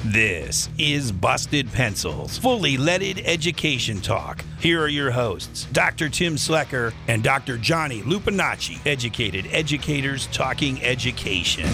This is Busted Pencils, fully leaded education talk. Here are your hosts, Dr. Tim Slecker and Dr. Johnny Lupinacci, educated educators talking education.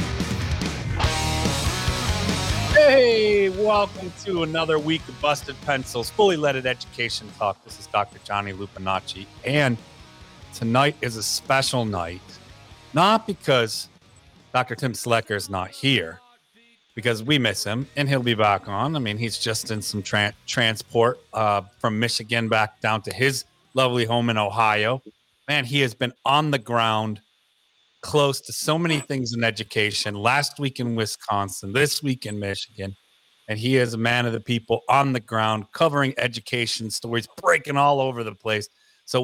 Hey, welcome to another week of Busted Pencils, fully leaded education talk. This is Dr. Johnny Lupinacci, and tonight is a special night, not because Dr. Tim Slecker is not here, because we miss him, and he'll be back on. I mean, he's just in some transport from Michigan back down to his lovely home in Ohio. Man, he has been on the ground close to so many things in education. Last week in Wisconsin, this week in Michigan. And he is a man of the people on the ground, covering education stories, breaking all over the place. So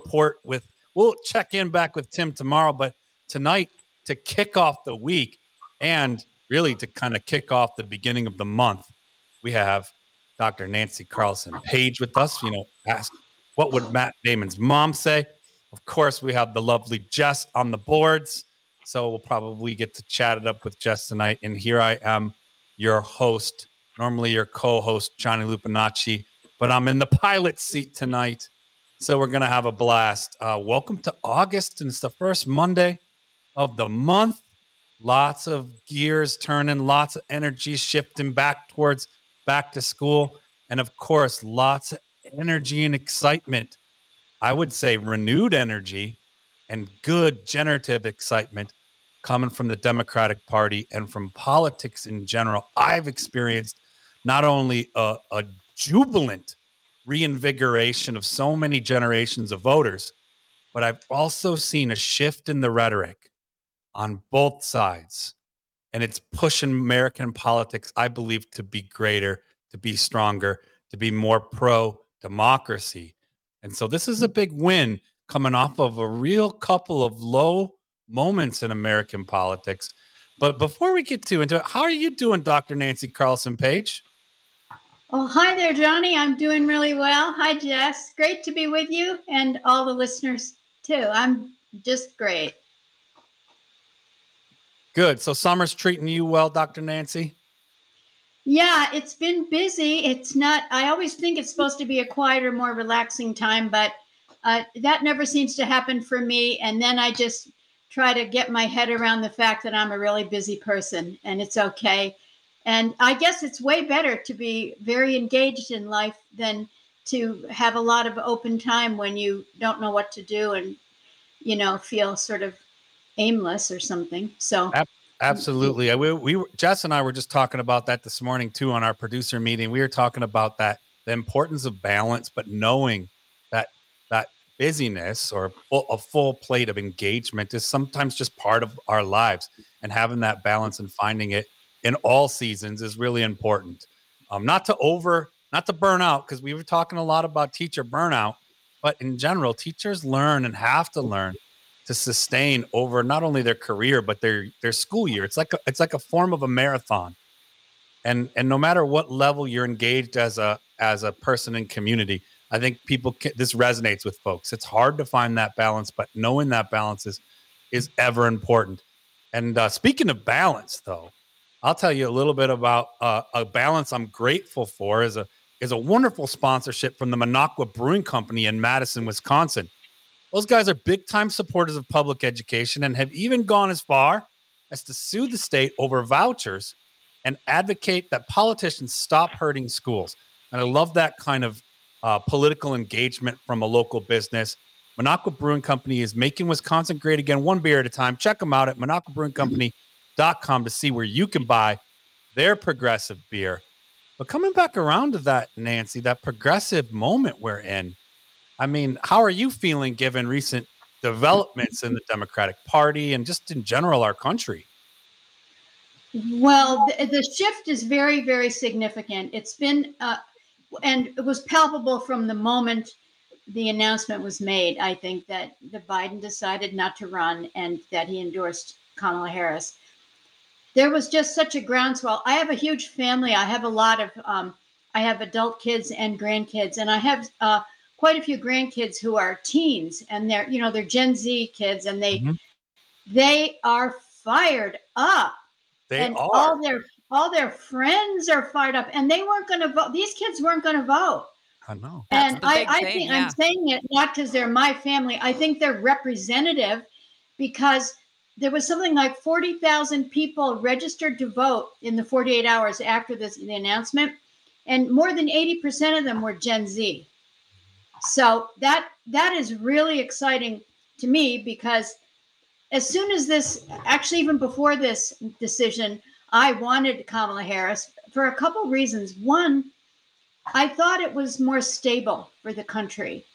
we'll check in back with Tim tomorrow, but tonight to kick off the week and really to kind of kick off the beginning of the month, we have Dr. Nancy Carlson Page with us. Ask what would Matt Damon's mom say? Of course, we have the lovely Jess on the boards. So we'll probably get to chat it up with Jess tonight. And here I am, your host, normally your co-host, Johnny Lupinacci, but I'm in the pilot seat tonight. So we're going to have a blast. Welcome to August, and it's the first Monday of the month. Lots of gears turning, lots of energy shifting back towards back to school. And of course, lots of energy and excitement. I would say renewed energy and good generative excitement coming from the Democratic Party and from politics in general. I've experienced not only a jubilant reinvigoration of so many generations of voters, but I've also seen a shift in the rhetoric on both sides. And it's pushing American politics, I believe, to be greater, to be stronger, to be more pro-democracy. And so this is a big win coming off of a real couple of low moments in American politics. But before we get into it, how are you doing, Dr. Nancy Carlson Page? Oh, hi there, Johnny. I'm doing really well. Hi, Jess. Great to be with you and all the listeners, too. I'm just great. Good. So summer's treating you well, Dr. Nancy? Yeah, it's been busy. I always think it's supposed to be a quieter, more relaxing time, but that never seems to happen for me. And then I just try to get my head around the fact that I'm a really busy person, and it's okay. And I guess it's way better to be very engaged in life than to have a lot of open time when you don't know what to do and, feel sort of aimless or something. So absolutely. Jess and I were just talking about that this morning too on our producer meeting. We were talking about that, the importance of balance, but knowing that busyness or a full plate of engagement is sometimes just part of our lives, and having that balance and finding it in all seasons is really important. Not to burn out, because we were talking a lot about teacher burnout, but in general, teachers learn and have to learn to sustain over not only their career, but their school year. It's like a form of a marathon. And no matter what level you're engaged as a person in community, I think this resonates with folks. It's hard to find that balance, but knowing that balance is ever important. And speaking of balance, though, I'll tell you a little bit about a balance I'm grateful for is a wonderful sponsorship from the Minocqua Brewing Company in Madison, Wisconsin. Those guys are big-time supporters of public education and have even gone as far as to sue the state over vouchers and advocate that politicians stop hurting schools. And I love that kind of political engagement from a local business. Minocqua Brewing Company is making Wisconsin great again, one beer at a time. Check them out at minocquabrewingcompany.com to see where you can buy their progressive beer. But coming back around to that, Nancy, that progressive moment we're in, I mean, how are you feeling given recent developments in the Democratic Party and just in general our country? Well, the shift is very, very significant. It's been, and it was palpable from the moment the announcement was made. I think that the Biden decided not to run and that he endorsed Kamala Harris. There was just such a groundswell. I have a huge family. I have a lot of, I have adult kids and grandkids, and I have quite a few grandkids who are teens, and they're Gen Z kids, and they are fired up. They and are. all their all their friends are fired up, and they weren't going to vote. These kids weren't going to vote. I know. And I thing, think yeah. I'm saying it not because they're my family. I think they're representative because there was something like 40,000 people registered to vote in the 48 hours after the announcement, and more than 80% of them were Gen Z. So that is really exciting to me, because as soon as this, actually even before this decision, I wanted Kamala Harris for a couple reasons. One, I thought it was more stable for the country,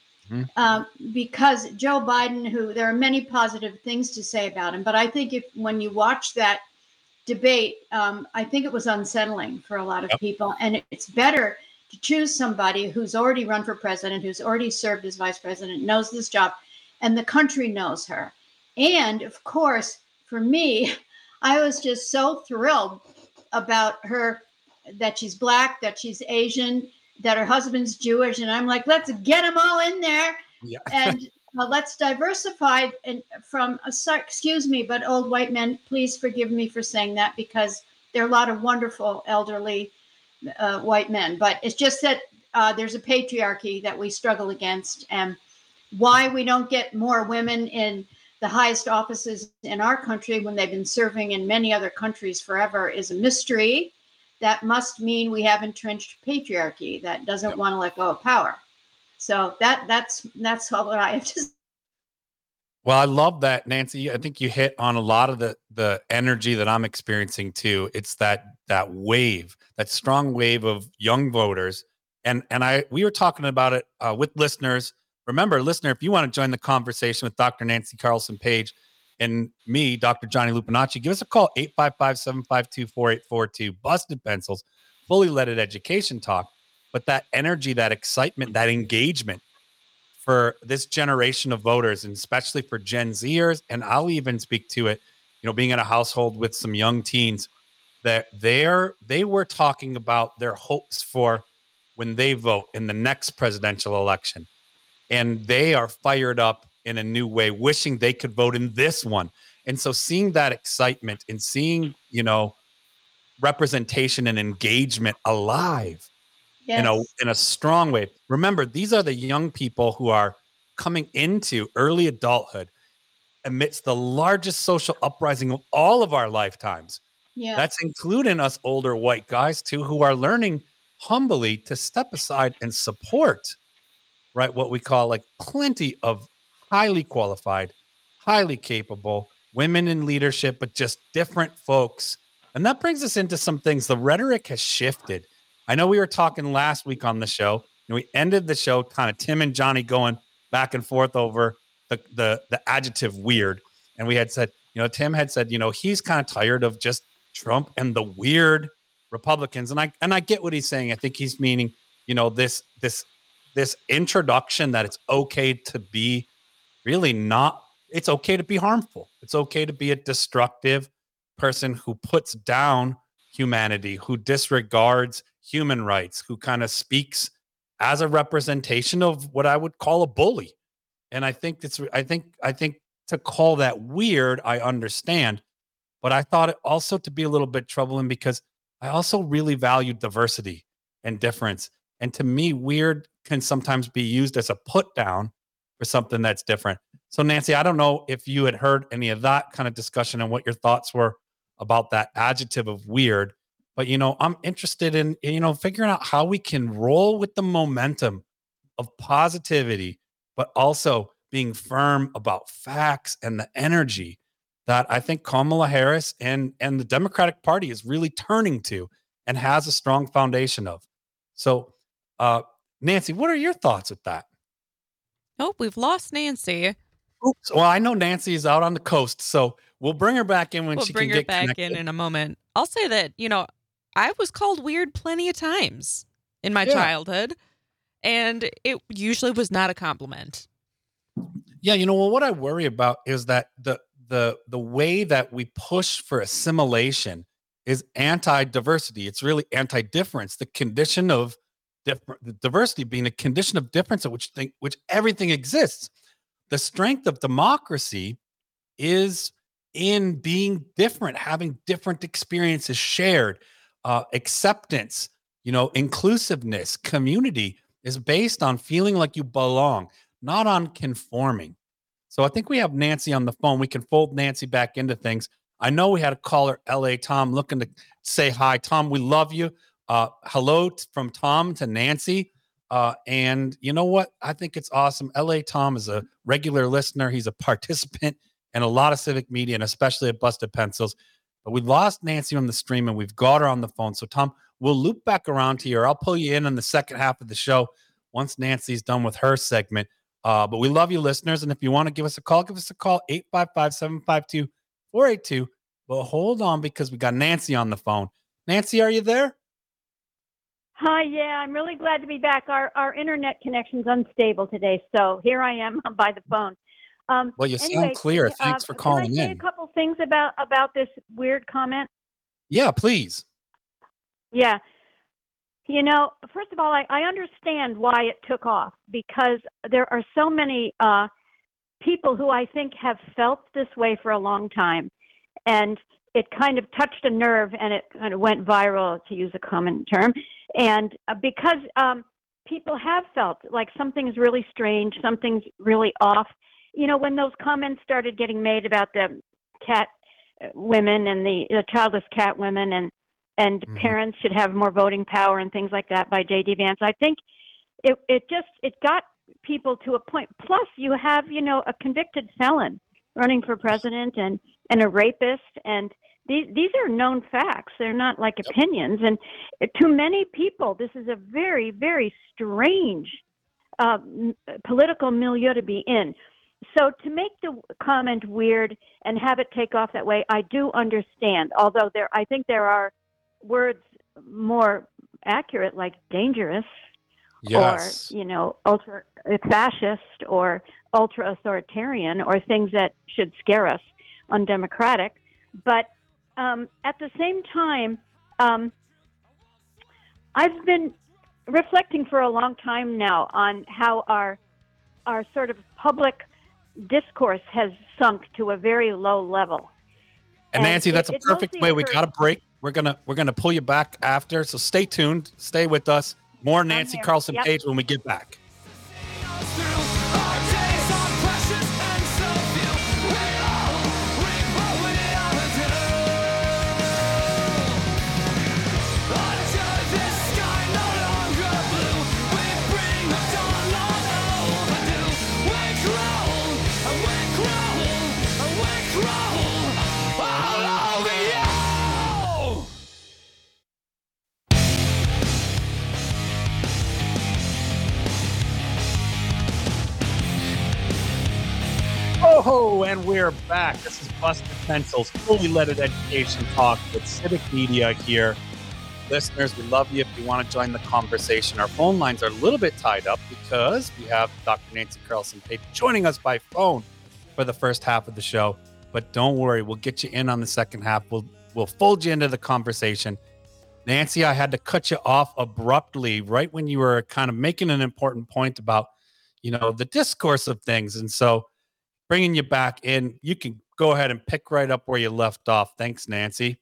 because Joe Biden, who there are many positive things to say about him, but I think when you watch that debate, I think it was unsettling for a lot of people, and it's better to choose somebody who's already run for president, who's already served as vice president, knows this job, and the country knows her. And of course, for me, I was just so thrilled about her, that she's Black, that she's Asian, that her husband's Jewish. And I'm like, let's get them all in there. Yeah. And let's diversify. And excuse me, but old white men, please forgive me for saying that, because there are a lot of wonderful elderly white men. But it's just that there's a patriarchy that we struggle against. And why we don't get more women in the highest offices in our country when they've been serving in many other countries forever is a mystery. That must mean we have entrenched patriarchy that doesn't want to let go of power. So that's all what I have to say. Well, I love that, Nancy. I think you hit on a lot of the energy that I'm experiencing too. It's that wave, that strong wave of young voters. And we were talking about it with listeners. Remember, listener, if you want to join the conversation with Dr. Nancy Carlson Page and me, Dr. Johnny Lupinacci, give us a call, 855-752-4842, Busted Pencils, fully leaded education talk. But that energy, that excitement, that engagement for this generation of voters, and especially for Gen Zers, and I'll even speak to it, being in a household with some young teens, that they were talking about their hopes for when they vote in the next presidential election. And they are fired up in a new way, wishing they could vote in this one. And so seeing that excitement and seeing, representation and engagement alive, Yes. in a strong way. Remember, these are the young people who are coming into early adulthood amidst the largest social uprising of all of our lifetimes. Yeah. That's including us older white guys too, who are learning humbly to step aside and support, right, what we call like plenty of highly qualified, highly capable women in leadership, but just different folks. And that brings us into some things. The rhetoric has shifted. I know we were talking last week on the show, and we ended the show kind of Tim and Johnny going back and forth over the adjective weird. And we had said, Tim had said, he's kind of tired of just Trump and the weird Republicans. And I get what he's saying. I think he's meaning, this introduction that it's okay to be it's okay to be harmful. It's okay to be a destructive person who puts down humanity, who disregards human rights, who kind of speaks as a representation of what I would call a bully. And I think to call that weird, I understand, but I thought it also to be a little bit troubling because I also really value diversity and difference. And to me, weird can sometimes be used as a put down for something that's different. So Nancy, I don't know if you had heard any of that kind of discussion and what your thoughts were about that adjective of weird. But, I'm interested in, figuring out how we can roll with the momentum of positivity, but also being firm about facts and the energy that I think Kamala Harris and the Democratic Party is really turning to and has a strong foundation of. So, Nancy, what are your thoughts with that? Oh, we've lost Nancy. Oops. Well, I know Nancy is out on the coast, so we'll bring her back in when she can get connected. We'll bring her back in a moment. I'll say that, I was called weird plenty of times in my childhood, and it usually was not a compliment. Yeah, what I worry about is that the way that we push for assimilation is anti-diversity. It's really anti-difference. The condition of diversity being a condition of difference at which everything exists. The strength of democracy is in being different, having different experiences shared. acceptance, inclusiveness, community is based on feeling like you belong, not on conforming. So I think we have Nancy on the phone. We can fold Nancy back into things. I know we had a caller, LA Tom, looking to say hi. Tom, we love you. Hello from Tom to Nancy. And you know what? I think it's awesome. LA Tom is a regular listener. He's a participant in a lot of civic media, and especially at Busted Pencils. But we lost Nancy on the stream, and we've got her on the phone. So, Tom, we'll loop back around to you. I'll pull you in on the second half of the show once Nancy's done with her segment. But we love you, listeners. And if you want to give us a call, 855-752-4882. But hold on, because we got Nancy on the phone. Nancy, are you there? Hi, yeah, I'm really glad to be back. Our internet connection's unstable today, so here I am by the phone. Well, you sound clear. Thanks for calling in. Can I say a couple things about this weird comment? Yeah, please. Yeah. First of all, I understand why it took off, because there are so many people who I think have felt this way for a long time. And it kind of touched a nerve, and it kind of went viral, to use a common term. And because people have felt like something's really strange, something's really off. When those comments started getting made about the cat women and the childless cat women and parents should have more voting power and things like that by J.D. Vance, I think it got people to a point. Plus, you have, a convicted felon running for president and a rapist, and these are known facts. They're not like opinions. And to many people, this is a very, very strange political milieu to be in. So to make the comment weird and have it take off that way, I do understand. Although I think there are words more accurate, like dangerous, yes, or ultra fascist or ultra authoritarian, or things that should scare us, undemocratic. But at the same time, I've been reflecting for a long time now on how our sort of public discourse has sunk to a very low level. And Nancy, that's a perfect way. We got a break. We're gonna pull you back after. So stay tuned. Stay with us. More Nancy Carlson Page when we get back. Oh, and we're back. This is Busted Pencils, fully leaded education talk with civic media here. Listeners, we love you. If you want to join the conversation, our phone lines are a little bit tied up because we have Dr. Nancy Carlson Page joining us by phone for the first half of the show. But don't worry, we'll get you in on the second half. We'll fold you into the conversation. Nancy, I had to cut you off abruptly right when you were kind of making an important point about, the discourse of things. And so bringing you back in, you can go ahead and pick right up where you left off. Thanks, Nancy.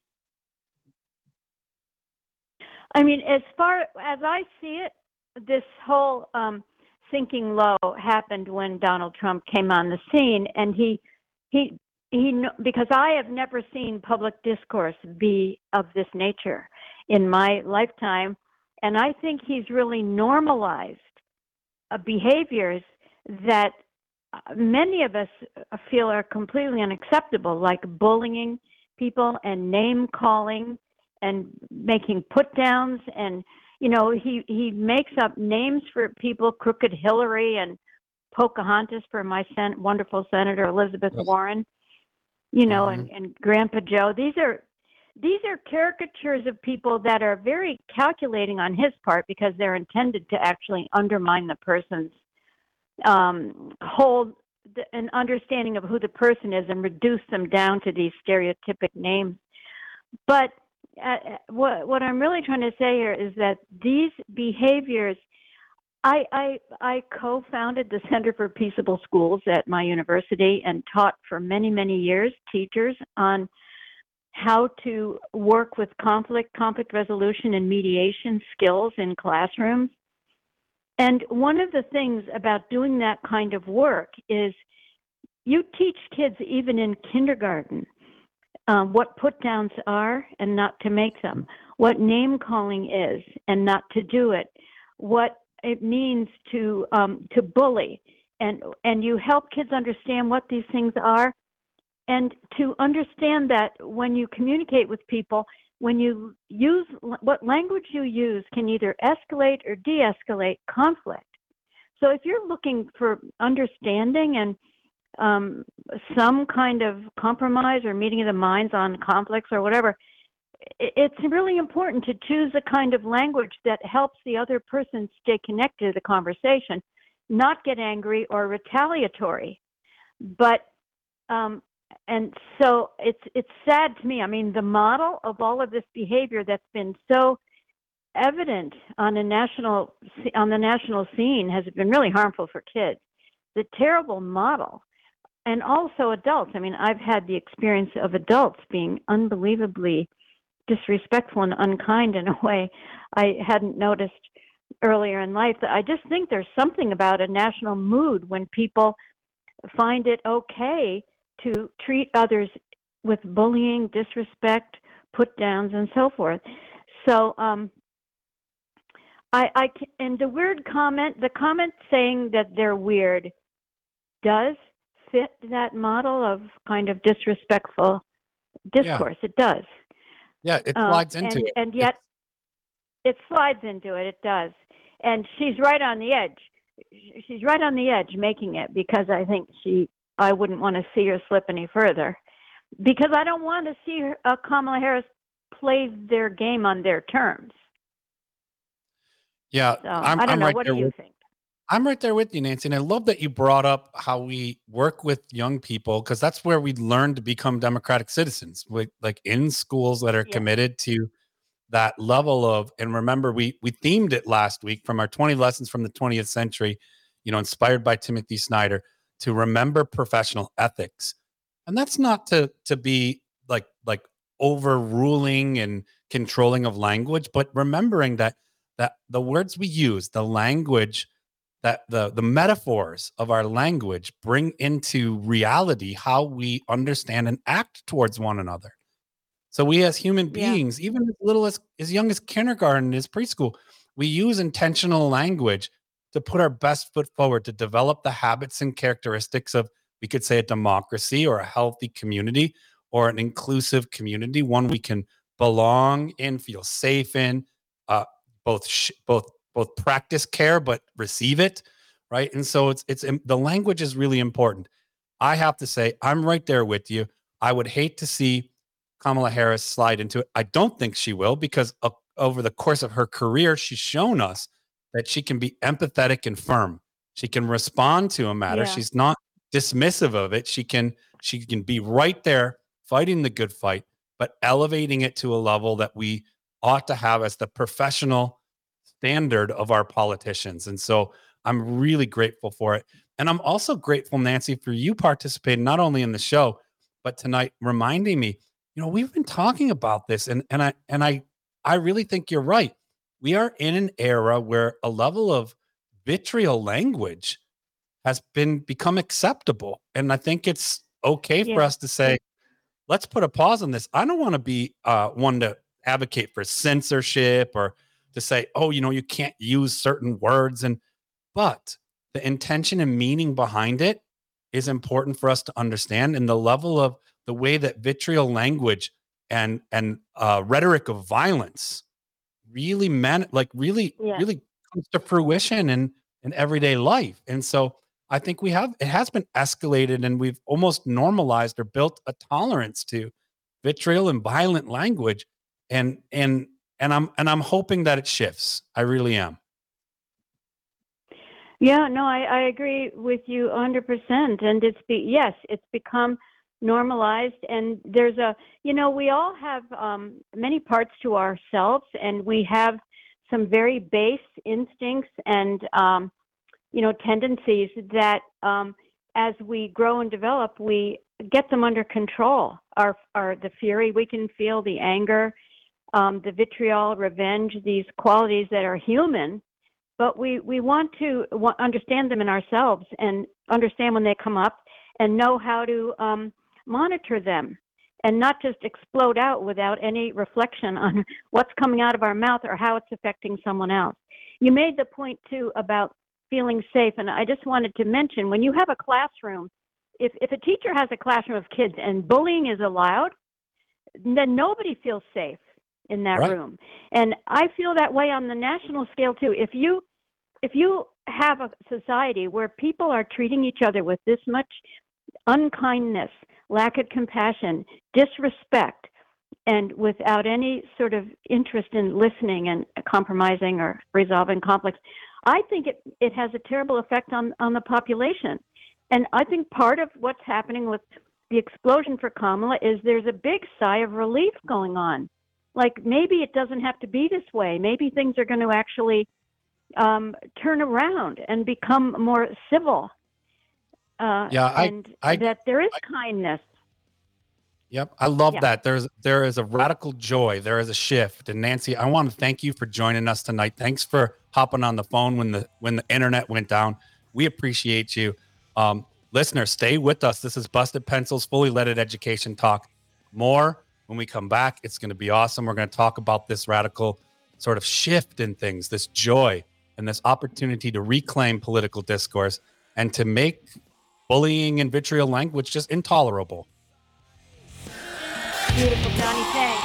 I mean, as far as I see it, this whole sinking low happened when Donald Trump came on the scene, and he because I have never seen public discourse be of this nature in my lifetime, and I think he's really normalized behaviors that many of us feel are completely unacceptable, like bullying people and name calling and making put downs. And, he makes up names for people, Crooked Hillary and Pocahontas for my wonderful Senator Elizabeth Warren, and Grandpa Joe. These are caricatures of people that are very calculating on his part, because they're intended to actually undermine the person's hold an understanding of who the person is and reduce them down to these stereotypic names. But what I'm really trying to say here is that these behaviors, I co-founded the Center for Peaceable Schools at my university and taught for many, many years teachers on how to work with conflict resolution and mediation skills in classrooms. And one of the things about doing that kind of work is you teach kids even in kindergarten what put downs are and not to make them, what name calling is and not to do it, what it means to bully, and you help kids understand what these things are, and to understand that when you communicate with people, when you use what language you use can either escalate or de-escalate conflict. So if you're looking for understanding and some kind of compromise or meeting of the minds on conflicts or whatever, it's really important to choose a kind of language that helps the other person stay connected to the conversation, not get angry or retaliatory. But and so it's sad to me. I mean, the model of all of this behavior that's been so evident on the national scene has been really harmful for kids. The terrible model. And also adults. I mean, I've had the experience of adults being unbelievably disrespectful and unkind in a way I hadn't noticed earlier in life. I just think there's something about a national mood when people find it okay to treat others with bullying, disrespect, put downs, and so forth. So, and the weird comment, the comment saying that they're weird, does fit that model of kind of disrespectful discourse. Yeah. It does. Yeah, it slides into it. And yet it slides into it. It does. And she's right on the edge. She's right on the edge making it, because I think I wouldn't want to see her slip any further, because I don't want to see Kamala Harris play their game on their terms. Yeah. So, I don't know. Right, what do you think? I'm right there with you, Nancy. And I love that you brought up how we work with young people, because that's where we learn to become democratic citizens, like in schools that are committed to that level of, and remember, we themed it last week from our 20 lessons from the 20th century, inspired by Timothy Snyder, to remember professional ethics. And that's not to be like overruling and controlling of language, but remembering that the words we use, the language, that the metaphors of our language bring into reality how we understand and act towards one another. So we as human beings, even as little as young as kindergarten, as preschool, we use intentional language to put our best foot forward, to develop the habits and characteristics of, we could say, a democracy or a healthy community or an inclusive community, one we can belong in, feel safe in, both practice care but receive it, right? And so it's the language is really important. I have to say, I'm right there with you. I would hate to see Kamala Harris slide into it. I don't think she will, because over the course of her career, she's shown us that she can be empathetic and firm. She can respond to a matter. Yeah. She's not dismissive of it. She can be right there fighting the good fight, but elevating it to a level that we ought to have as the professional standard of our politicians. And so I'm really grateful for it. And I'm also grateful, Nancy, for you participating not only in the show, but tonight reminding me, we've been talking about this, and I really think you're right. We are in an era where a level of vitriol language has become acceptable. And I think it's okay for us to say, let's put a pause on this. I don't want to be one to advocate for censorship or to say, you can't use certain words. But the intention and meaning behind it is important for us to understand. And the level of the way that vitriol language and rhetoric of violence really really comes to fruition in everyday life. And so I think it has been escalated, and we've almost normalized or built a tolerance to vitriol and violent language. And I'm hoping that it shifts. I really am. Yeah, no, I agree with you 100%. And it's become normalized. And there's we all have many parts to ourselves, and we have some very base instincts and, tendencies that as we grow and develop, we get them under control. The fury, we can feel the anger, the vitriol, revenge, these qualities that are human, but we want to understand them in ourselves and understand when they come up and know how to monitor them and not just explode out without any reflection on what's coming out of our mouth or how it's affecting someone else. You made the point, too, about feeling safe, and I just wanted to mention, when you have a classroom, if a teacher has a classroom of kids and bullying is allowed, then nobody feels safe in that room. And I feel that way on the national scale, too. If you have a society where people are treating each other with this much unkindness, lack of compassion, disrespect, and without any sort of interest in listening and compromising or resolving conflicts, I think it has a terrible effect on the population. And I think part of what's happening with the explosion for Kamala is there's a big sigh of relief going on. Like, maybe it doesn't have to be this way. Maybe things are going to actually turn around and become more civil. That there is kindness. Yep, I love that. There is a radical joy. There is a shift. And Nancy, I want to thank you for joining us tonight. Thanks for hopping on the phone when the internet went down. We appreciate you. Listeners, stay with us. This is Busted Pencils, Fully Loaded Education Talk. More when we come back. It's going to be awesome. We're going to talk about this radical sort of shift in things, this joy and this opportunity to reclaim political discourse and to make bullying and vitriol language just intolerable. Beautiful, Johnny. Thanks.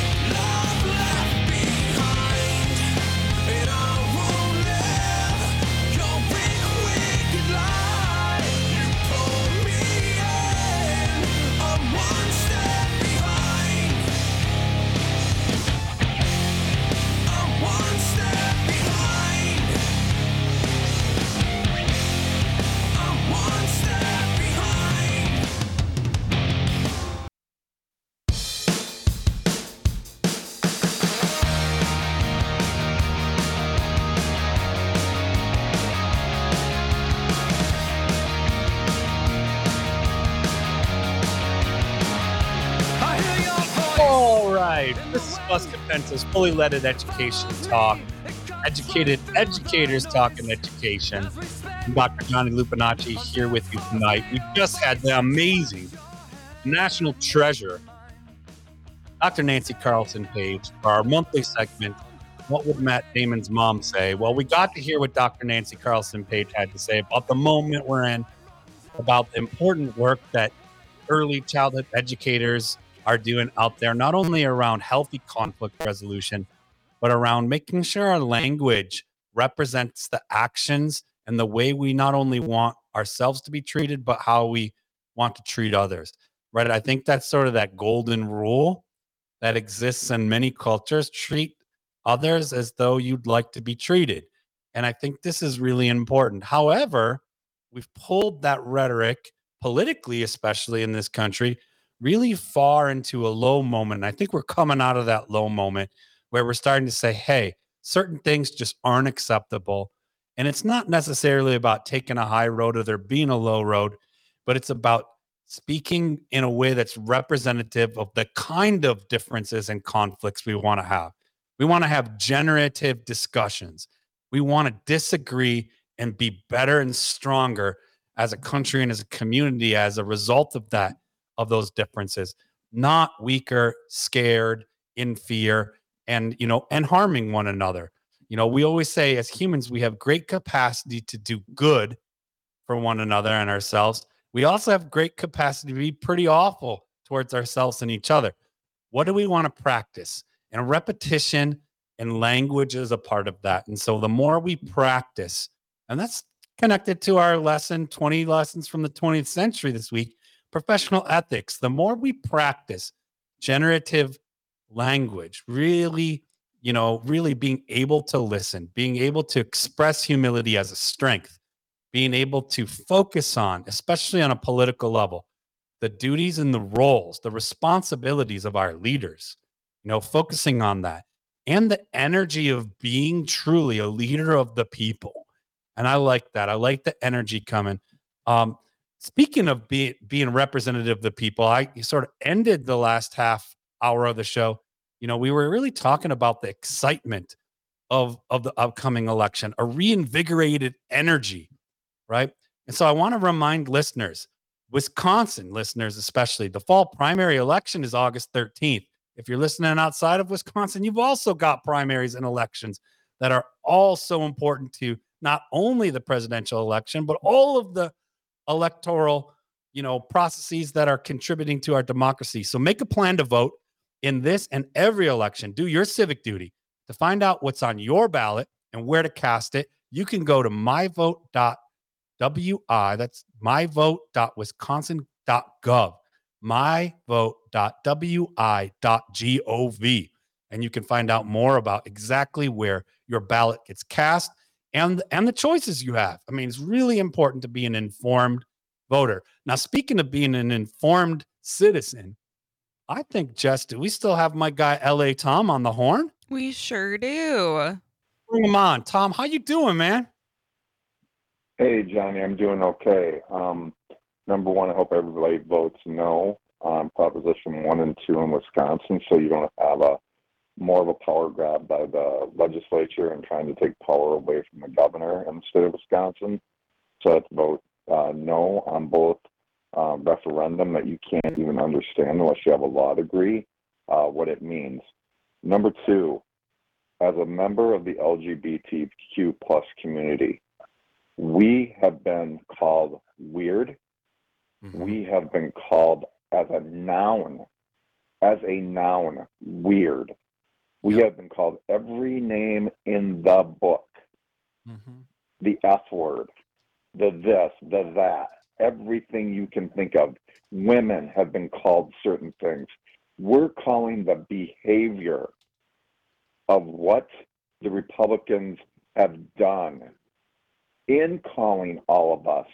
This is Busted Pencils, Fully Loaded Education Talk. Educated educators talking education. I'm Dr. Johnny Lupinacci here with you tonight. We just had the amazing national treasure, Dr. Nancy Carlson Page, for our monthly segment, What Would Matt Damon's Mom Say? Well, we got to hear what Dr. Nancy Carlson Page had to say about the moment we're in, about the important work that early childhood educators are doing out there, not only around healthy conflict resolution, but around making sure our language represents the actions and the way we not only want ourselves to be treated, but how we want to treat others, right? I think that's sort of that golden rule that exists in many cultures. Treat others as though you'd like to be treated. And I think this is really important. However, we've pulled that rhetoric politically, especially in this country, really far into a low moment. I think we're coming out of that low moment where we're starting to say, hey, certain things just aren't acceptable. And it's not necessarily about taking a high road or there being a low road, but it's about speaking in a way that's representative of the kind of differences and conflicts we want to have. We want to have generative discussions. We want to disagree and be better and stronger as a country and as a community as a result of that, of those differences, not weaker, scared, in fear, and harming one another. We always say as humans, we have great capacity to do good for one another and ourselves. We also have great capacity to be pretty awful towards ourselves and each other. What do we want to practice? And repetition and language is a part of that. And so the more we practice, and that's connected to our lesson, 20 lessons from the 20th century this week, professional ethics, the more we practice generative language, really being able to listen, being able to express humility as a strength, being able to focus on, especially on a political level, the duties and the roles, the responsibilities of our leaders, focusing on that and the energy of being truly a leader of the people. And I like that. I like the energy coming. speaking of being representative of the people, I sort of ended the last half hour of the show. We were really talking about the excitement of the upcoming election, a reinvigorated energy, right? And so I want to remind listeners, Wisconsin listeners especially, the fall primary election is August 13th. If you're listening outside of Wisconsin, you've also got primaries and elections that are all so important to not only the presidential election, but all of the electoral, processes that are contributing to our democracy. So make a plan to vote in this and every election. Do your civic duty. To find out what's on your ballot and where to cast it, you can go to myvote.wi. That's myvote.wisconsin.gov. myvote.wi.gov. And you can find out more about exactly where your ballot gets cast and the choices you have. I mean, it's really important to be an informed voter. Now, speaking of being an informed citizen, I think, Jess, do we still have my guy L.A. Tom on the horn? We sure do. Bring him on. Tom, how you doing, man? Hey, Johnny, I'm doing okay. Number one, I hope everybody votes no on Proposition 1 and 2 in Wisconsin, so you don't have more of a power grab by the legislature and trying to take power away from the governor in the state of Wisconsin. So let's vote no on both referendum that you can't even understand unless you have a law degree what it means. Number two, as a member of the LGBTQ plus community, we have been called weird. Mm-hmm. We have been called as a noun, weird. We have been called every name in the book. Mm-hmm. The F word, the this, the that, everything you can think of. Women have been called certain things. We're calling the behavior of what the Republicans have done in calling all of us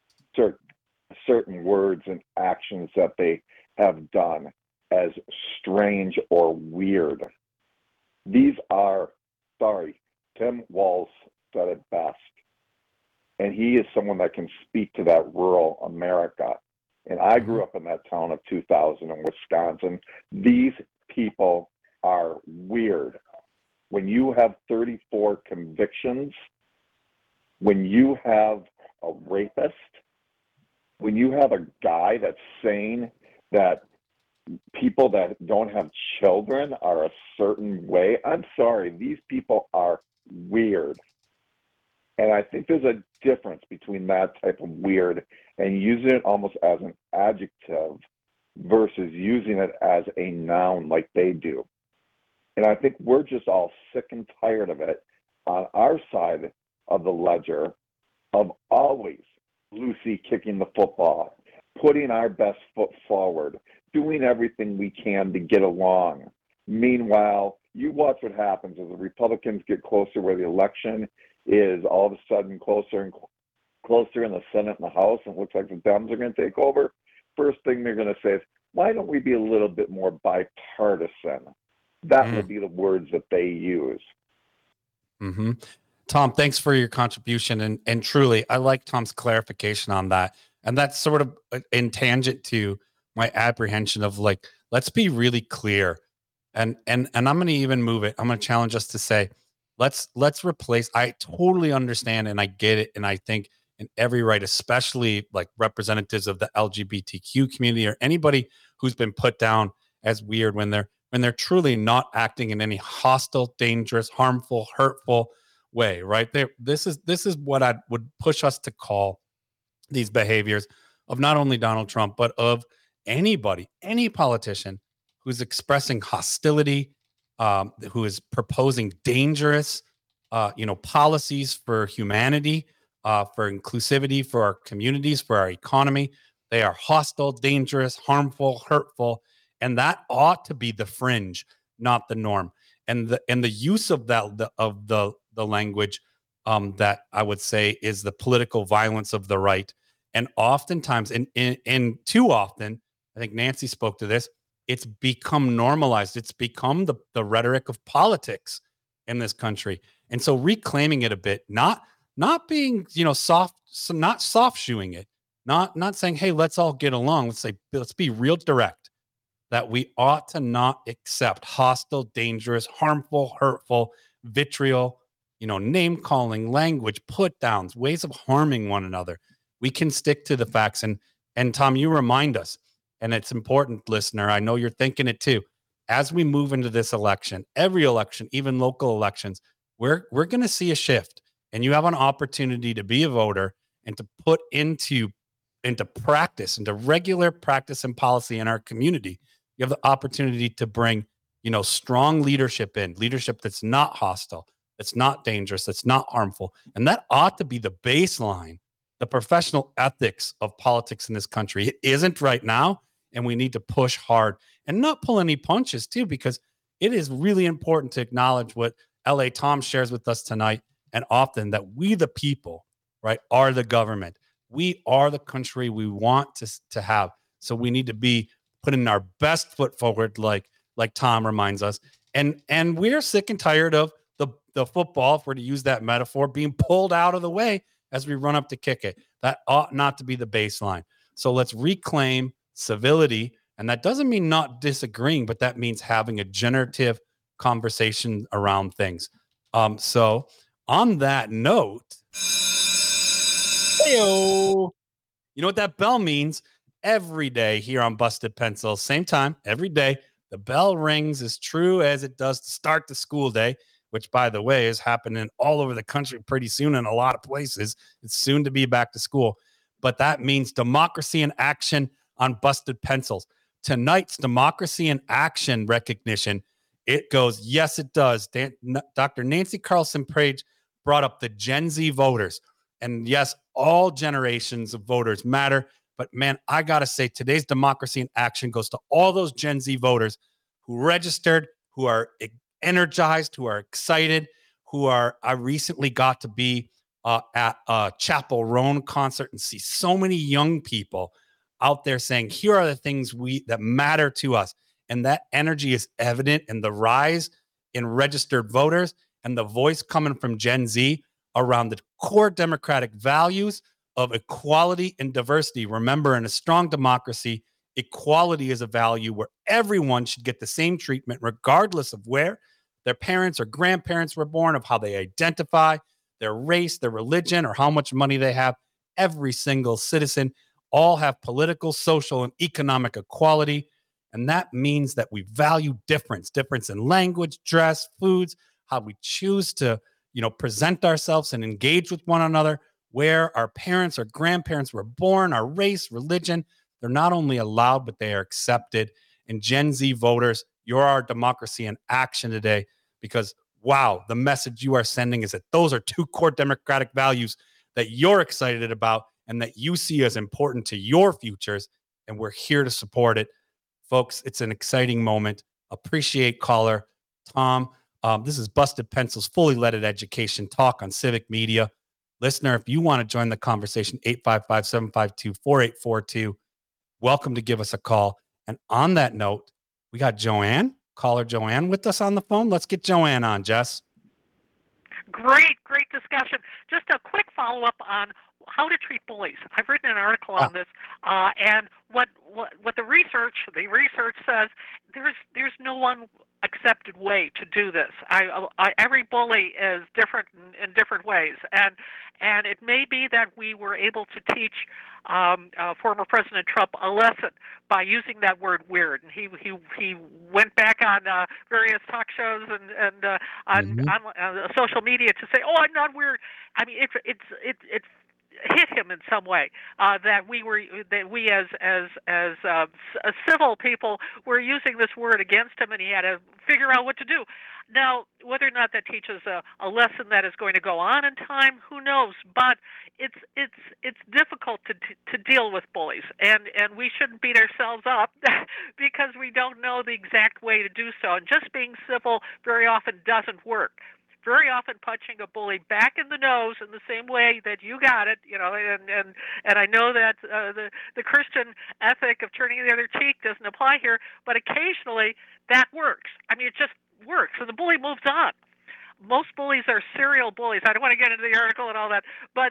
certain words and actions that they have done as strange or weird. These are, Tim Walz said it best. And he is someone that can speak to that rural America. And I grew up in that town of 2000 in Wisconsin. These people are weird. When you have 34 convictions, when you have a rapist, when you have a guy that's saying that people that don't have children are a certain way, I'm sorry, these people are weird. And I think there's a difference between that type of weird and using it almost as an adjective versus using it as a noun like they do. And I think we're just all sick and tired of it on our side of the ledger of always Lucy kicking the football, putting our best foot forward, doing everything we can to get along. Meanwhile, you watch what happens as the Republicans get closer where the election is all of a sudden closer and closer in the Senate and the House, and it looks like the Dems are going to take over. First thing they're going to say is, why don't we be a little bit more bipartisan? That will be the words that they use. Mm-hmm. Tom, thanks for your contribution. And truly, I like Tom's clarification on that. And that's sort of in tangent to my apprehension of like, let's be really clear. And I'm going to even move it. I'm going to challenge us to say, let's replace. I totally understand and I get it. And I think in every right, especially like representatives of the LGBTQ community or anybody who's been put down as weird when they're truly not acting in any hostile, dangerous, harmful, hurtful way, right? This is what I would push us to call these behaviors of not only Donald Trump, but of anybody, any politician who's expressing hostility, who is proposing dangerous, policies for humanity, for inclusivity, for our communities, for our economy. They are hostile, dangerous, harmful, hurtful, and that ought to be the fringe, not the norm. And the use of the language that I would say is the political violence of the right. And oftentimes, and too often, I think Nancy spoke to this, it's become normalized. It's become the rhetoric of politics in this country. And so reclaiming it a bit, not being, soft, so not soft shoeing it, Not saying, hey, let's all get along. Let's be real direct that we ought to not accept hostile, dangerous, harmful, hurtful, vitriol, name calling, language, put downs, ways of harming one another. We can stick to the facts. And Tom, you remind us, and it's important, listener. I know you're thinking it too. As we move into this election, every election, even local elections, we're going to see a shift. And you have an opportunity to be a voter and to put into practice, into regular practice and policy in our community. You have the opportunity to bring, strong leadership that's not hostile, that's not dangerous, that's not harmful. And that ought to be the baseline, the professional ethics of politics in this country. It isn't right now, and we need to push hard and not pull any punches too, because it is really important to acknowledge what LA Tom shares with us tonight and often, that we the people, right, are the government. We are the country we want to have. So we need to be putting our best foot forward, like Tom reminds us. And we're sick and tired of the football, if we're to use that metaphor, being pulled out of the way as we run up to kick it. That ought not to be the baseline. So let's reclaim civility. And that doesn't mean not disagreeing, but that means having a generative conversation around things. So on that note, Hey-o. You know what that bell means? Every day here on Busted Pencils, same time, every day, the bell rings as true as it does to start the school day, which, by the way, is happening all over the country pretty soon in a lot of places. It's soon to be back to school. But that means democracy in action on Busted Pencils. Tonight's democracy in action recognition, it goes, yes, it does. Dr. Nancy Carlson Page brought up the Gen Z voters. And yes, all generations of voters matter. But man, I got to say, today's democracy in action goes to all those Gen Z voters who registered, who are energized, who are excited, I recently got to be at a Chapel Roan concert and see so many young people out there saying, here are the things that matter to us. And that energy is evident in the rise in registered voters and the voice coming from Gen Z around the core democratic values of equality and diversity. Remember, in a strong democracy, equality is a value where everyone should get the same treatment, regardless of where their parents or grandparents were born, of how they identify, their race, their religion, or how much money they have. Every single citizen all have political, social, and economic equality. And that means that we value difference in language, dress, foods, how we choose to, present ourselves and engage with one another, where our parents or grandparents were born, our race, religion. They're not only allowed, but they are accepted. And Gen Z voters, you're our democracy in action today, because wow, the message you are sending is that those are two core democratic values that you're excited about and that you see as important to your futures. And we're here to support it. Folks, it's an exciting moment. Appreciate caller Tom. This is Busted Pencils, fully leaded education talk on civic media. Listener, if you want to join the conversation, 855-752-4842. Welcome to give us a call. And on that note, we got caller Joanne with us on the phone. Let's get Joanne on, Jess. Great discussion. Just a quick follow-up on how to treat bullies. I've written an article on this, and what the research says, there's no one accepted way to do this. Every bully is different in different ways, and it may be that we were able to teach former President Trump a lesson by using that word weird. And he went back on various talk shows and on social media to say, "Oh, I'm not weird." I mean, it's hit him in some way that we as civil people were using this word against him, and he had to figure out what to do. Now, whether or not that teaches a lesson that is going to go on in time, who knows? But it's difficult to deal with bullies, and we shouldn't beat ourselves up because we don't know the exact way to do so. And just being civil very often doesn't work. Very often punching a bully back in the nose in the same way that you got it, and I know that the Christian ethic of turning the other cheek doesn't apply here, but occasionally that works. I mean, it just works, and the bully moves on. most bullies are serial bullies. I don't want to get into the article and all that, but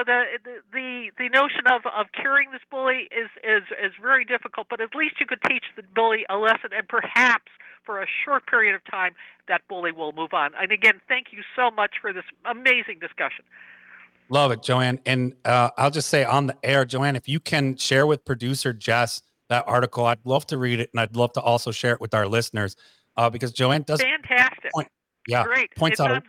the notion of curing this bully is very difficult. But at least you could teach the bully a lesson, and perhaps for a short period of time, that bully will move on. And again, thank you so much for this amazing discussion. Love it, Joanne. And I'll just say on the air, Joanne, if you can share with producer Jess that article, I'd love to read it, and I'd love to also share it with our listeners because Joanne does fantastic. Great. Points out.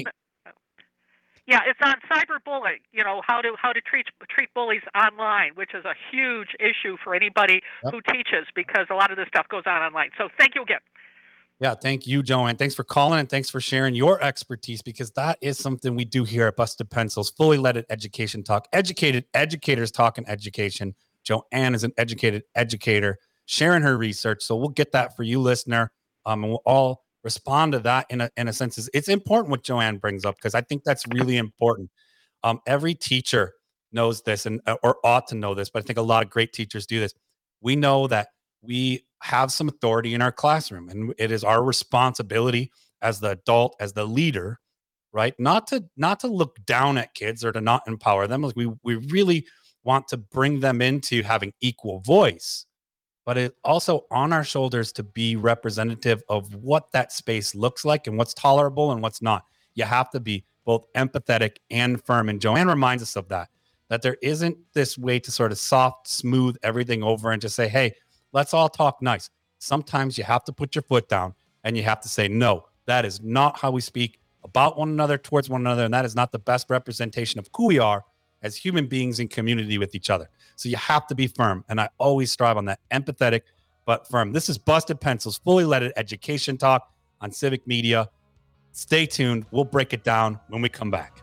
Yeah, it's on cyberbullying. How to treat bullies online, which is a huge issue for anybody who teaches, because a lot of this stuff goes on online. So thank you again. Yeah, thank you, Joanne. Thanks for calling and thanks for sharing your expertise, because that is something we do here at Busted Pencils, fully leaded education talk, educated educators talking education. Joanne is an educated educator sharing her research. So we'll get that for you, listener. And we'll all respond to that in a sense. It's important what Joanne brings up, because I think that's really important. Every teacher knows this or ought to know this, but I think a lot of great teachers do this. We know that we have some authority in our classroom, and it is our responsibility as the adult, as the leader, right? Not to look down at kids or to not empower them. Like we really want to bring them into having equal voice, but it's also on our shoulders to be representative of what that space looks like and what's tolerable and what's not. You have to be both empathetic and firm. And Joanne reminds us of that there isn't this way to sort of soft, smooth everything over and just say, hey, let's all talk nice. Sometimes you have to put your foot down and you have to say, no, that is not how we speak about one another, towards one another. And that is not the best representation of who we are as human beings in community with each other. So you have to be firm. And I always strive on that, empathetic, but firm. This is Busted Pencils, fully leaded education talk on Civic Media. Stay tuned. We'll break it down when we come back.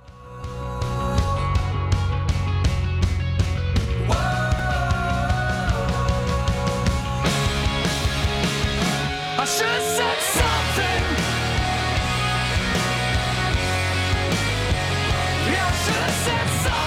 I should have said something. Yeah, I should have said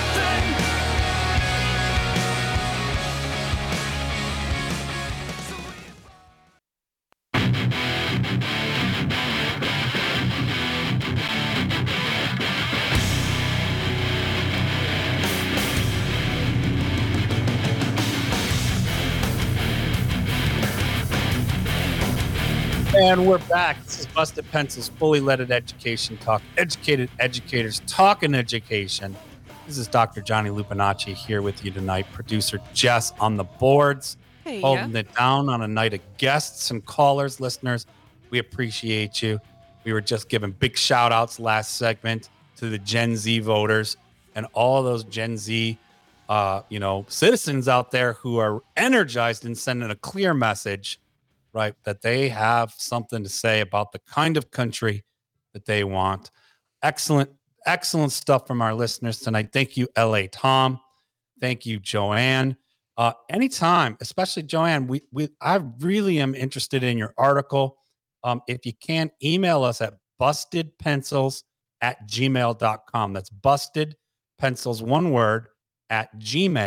And we're back. This is Busted Pencils, fully leaded education talk. Educated educators talking education. This is Dr. Johnny Lupinacci here with you tonight. Producer Jess on the boards, holding it down on a night of guests and callers, listeners. We appreciate you. We were just giving big shout outs last segment to the Gen Z voters and all those Gen Z citizens out there who are energized and sending a clear message, right, that they have something to say about the kind of country that they want. Excellent stuff from our listeners tonight. Thank you, L.A. Tom. Thank you, Joanne. Anytime, especially Joanne, I really am interested in your article. If you can, email us at bustedpencils@gmail.com. That's bustedpencils, one word, at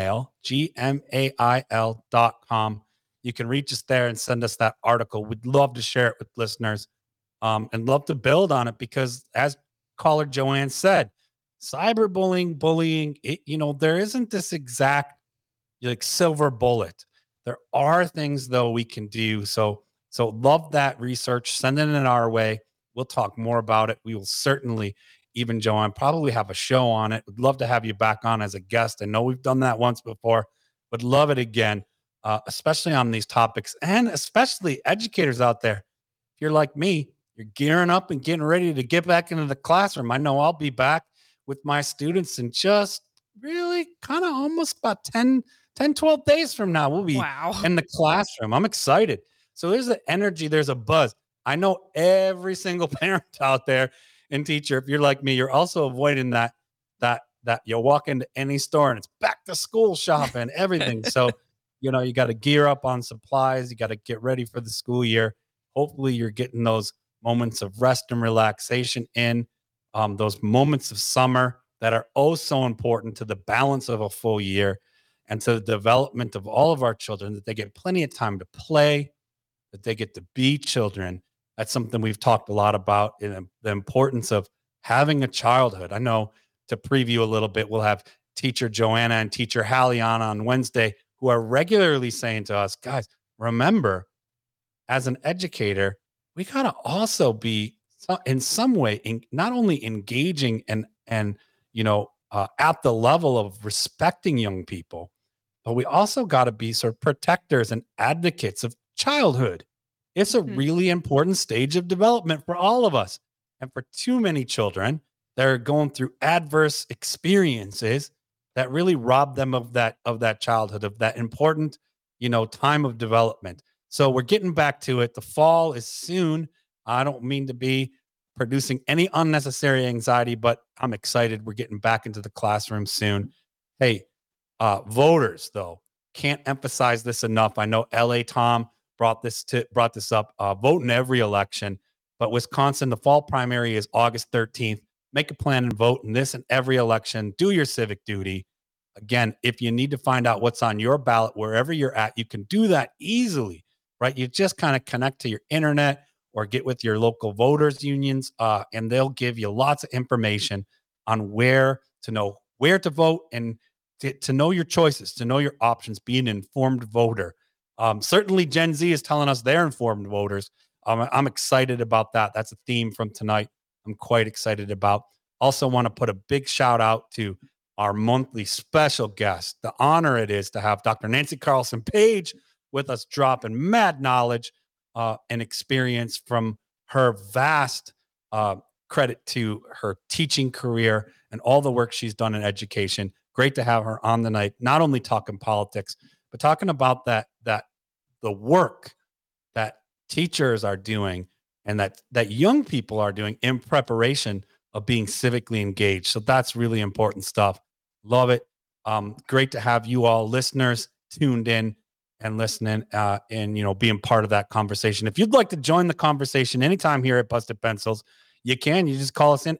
gmail.com. You can reach us there and send us that article. We'd love to share it with listeners and love to build on it, because as caller Joanne said, cyberbullying, bullying, there isn't this exact silver bullet. There are things though we can do. So love that research. Send it in our way. We'll talk more about it. We will certainly, even Joanne, probably have a show on it. Would love to have you back on as a guest. I know we've done that once before, but love it again. Especially on these topics, and especially educators out there. If you're like me, you're gearing up and getting ready to get back into the classroom. I know I'll be back with my students in just really kind of almost about 10, 12 days from now. We'll be in the classroom. I'm excited. So there's an energy, there's a buzz. I know every single parent out there and teacher, if you're like me, you're also avoiding that you'll walk into any store and it's back to school shopping, everything. So you got to gear up on supplies. You got to get ready for the school year. Hopefully you're getting those moments of rest and relaxation in, those moments of summer that are oh so important to the balance of a full year and to the development of all of our children, that they get plenty of time to play, that they get to be children, That's something we've talked a lot about, in the importance of having a childhood. I know, to preview a little bit, we'll have teacher Joanna and teacher Hallie on Wednesday, who are regularly saying to us, guys, remember, as an educator, we got to also be in some way not only engaging and at the level of respecting young people, but we also got to be sort of protectors and advocates of childhood. It's a really important stage of development for all of us. And for too many children, they're going through adverse experiences that really rob them of that childhood, of that important, time of development. So we're getting back to it. The fall is soon. I don't mean to be producing any unnecessary anxiety, but I'm excited. We're getting back into the classroom soon. Hey, voters, though, can't emphasize this enough. I know LA Tom brought this up. Vote in every election, but Wisconsin, the fall primary is August 13th. Make a plan and vote in this and every election. Do your civic duty. Again, if you need to find out what's on your ballot wherever you're at, you can do that easily, right? You just kind of connect to your internet or get with your local voters unions, and they'll give you lots of information on where to vote and to know your choices, to know your options, be an informed voter. Certainly Gen Z is telling us they're informed voters. I'm excited about that. That's a theme from tonight. I'm quite excited about. Also want to put a big shout out to our monthly special guest. The honor it is to have Dr. Nancy Carlson Page with us, dropping mad knowledge and experience from her vast credit to her teaching career and all the work she's done in education. Great to have her on the night, not only talking politics, but talking about that the work that teachers are doing and that young people are doing in preparation of being civically engaged. So that's really important stuff. Love it. Great to have you all listeners tuned in and listening and being part of that conversation. If you'd like to join the conversation anytime here at Busted Pencils, you just call us in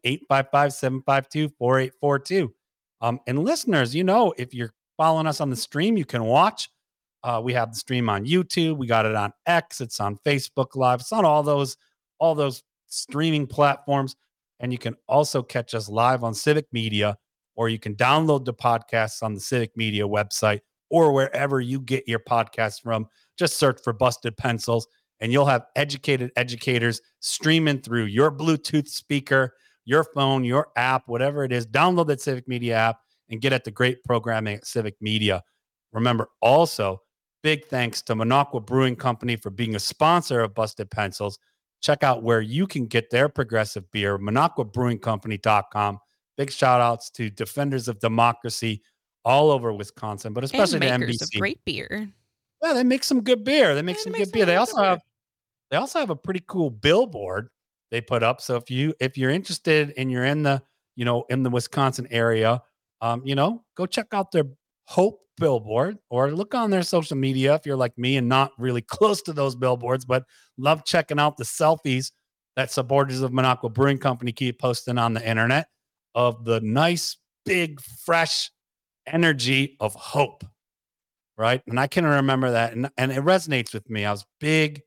855-752-4842. And listeners, if you're following us on the stream, you can watch. We have the stream on YouTube. We got it on X. It's on Facebook Live. It's on all those streaming platforms. And you can also catch us live on Civic Media, or you can download the podcasts on the Civic Media website or wherever you get your podcasts from. Just search for Busted Pencils, and you'll have educated educators streaming through your Bluetooth speaker, your phone, your app, whatever it is. Download that Civic Media app and get at the great programming at Civic Media. Remember, also, big thanks to Minocqua Brewing Company for being a sponsor of Busted Pencils. Check out where you can get their progressive beer, MinocquaBrewingCompany.com. Big shout outs to defenders of democracy all over Wisconsin, but especially and to makers NBC. Of great beer. Yeah, they make some good beer. They make some good beer. They also have a pretty cool billboard they put up. So if you're interested and you're in the Wisconsin area, go check out their Hope billboard or look on their social media if you're like me and not really close to those billboards, but love checking out the selfies that supporters of Minocqua Brewing Company keep posting on the internet of the nice, big, fresh energy of hope, right? And I can remember that, and it resonates with me. I was big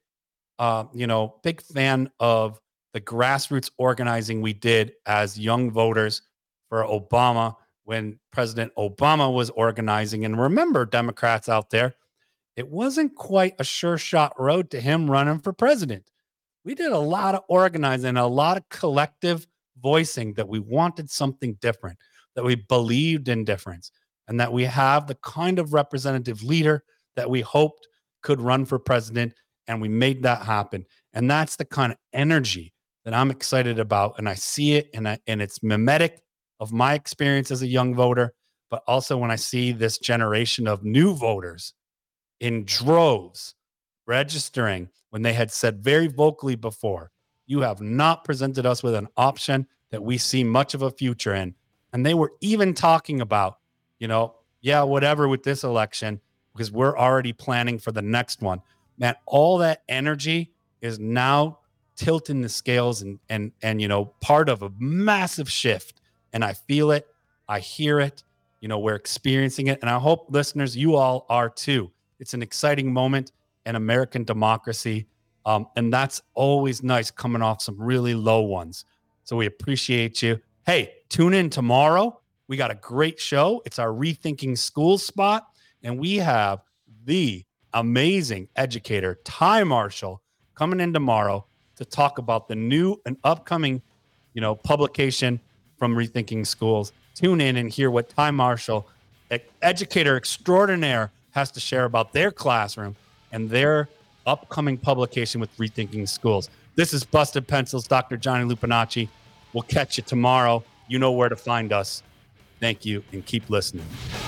fan of the grassroots organizing we did as young voters for Obama when President Obama was organizing. And remember, Democrats out there, it wasn't quite a sure shot road to him running for president. We did a lot of organizing, a lot of collective voicing that we wanted something different, that we believed in difference, and that we have the kind of representative leader that we hoped could run for president. And we made that happen. And that's the kind of energy that I'm excited about. And I see it, and it's mimetic of my experience as a young voter, but also when I see this generation of new voters in droves registering when they had said very vocally before, you have not presented us with an option that we see much of a future in. And they were even talking about, whatever with this election, because we're already planning for the next one. Man, all that energy is now tilting the scales and part of a massive shift. And I feel it. I hear it. We're experiencing it. And I hope listeners, you all are too. It's an exciting moment in American democracy. And that's always nice coming off some really low ones. So we appreciate you. Hey, tune in tomorrow. We got a great show. It's our Rethinking Schools spot. And we have the amazing educator, Ty Marshall, coming in tomorrow to talk about the new and upcoming, publication from Rethinking Schools. Tune in and hear what Ty Marshall, educator extraordinaire, has to share about their classroom and their upcoming publication with Rethinking Schools. This is Busted Pencils, Dr. Johnny Lupinacci. We'll catch you tomorrow. You know where to find us. Thank you, and keep listening.